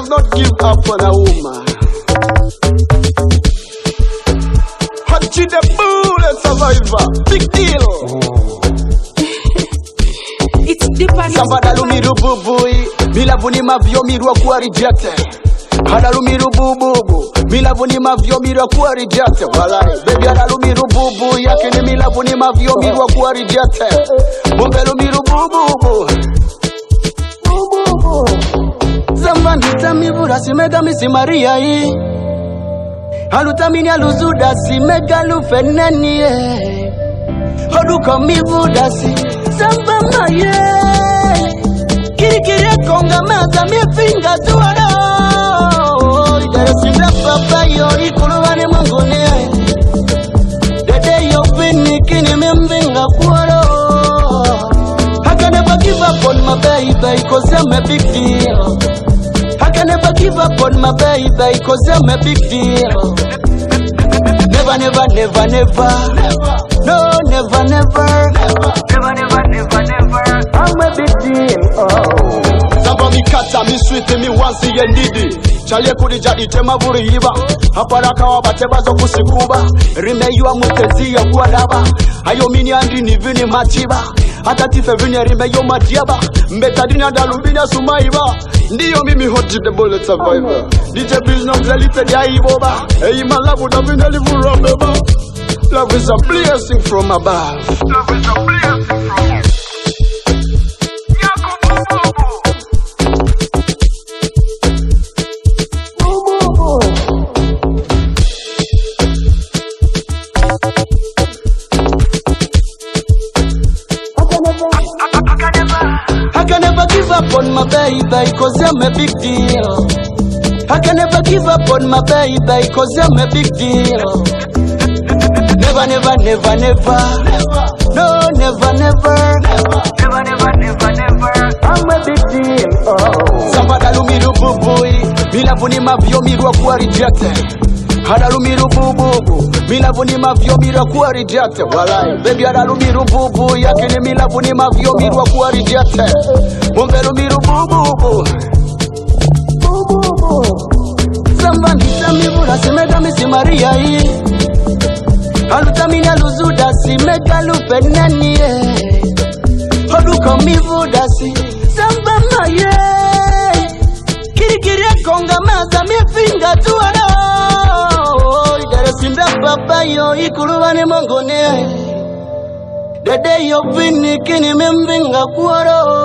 does not give up on a woman. Hachi the bullet survivor, big deal. It's deeper. Samba lumiru bubui, milavuni mavyo mirwa kuwa rejected. Hada lumiru bubu, milavuni mavyo mirwa kuwa rejected. Walai, baby hada lumiru bubu, yake ni milavuni mavyo mirwa kuwa rejected. Bombe lumiru bubu. Zambani tamivura simega misi Maria hii. Halutamini aluzuda si mega lufeneni Hoduka mivuda si Zamba maye Kirikiri konga maza mifinga tuwara Idara sinda papa yo ikuluwane mangone Dede yo fini kini mimvinga kuwara I can never give up on my baby cause I'm a big deal I can never give up on my baby cause I'm a big deal Never, never, never, never No, never, never Never, never, never, never I'm a big deal, oh Zamba mi kata, mi sweet, mi wansi ye nidi Chale kuri jadi tema vuri hiba Haparaka wabateba zo kusikuba Rime yuwa mutezi ya kuwa daba Ayo mini andri ni vini machiba Hata tife vini rime yo madiaba Mbetadini andalubini sumaiba Ndiyo mimi hoti the bullet survivor DJ business limited ya iboba Hey my love would have been a little rubber Love is a blessing from above Love is a blessing from above I can never give up on my baby cause I'm a big deal I can never give up on my baby cause I'm a big deal Never, never, never, never No, never, never Never, never, never, never I'm a big deal, oh Samba lumiru bubui Milavuni mavyo mirwa kuwa rejected Hada lumiru bubu Milavuni mavyo mirwa kuwa rejected Walai, baby hada lumiru bubu Yake ni milavuni mavyo mirwa kuwa rejected Bombe lumiru bubu Samba nita mivura simega misi Maria hii Halutamini aluzuda si mega lupenani Hoduka mivuda si Samba maye Kirikiri konga maza mifinga tuwara Idara sinda papa yo ikuluwane mangone Dede yo vini kini mimvinga kuwara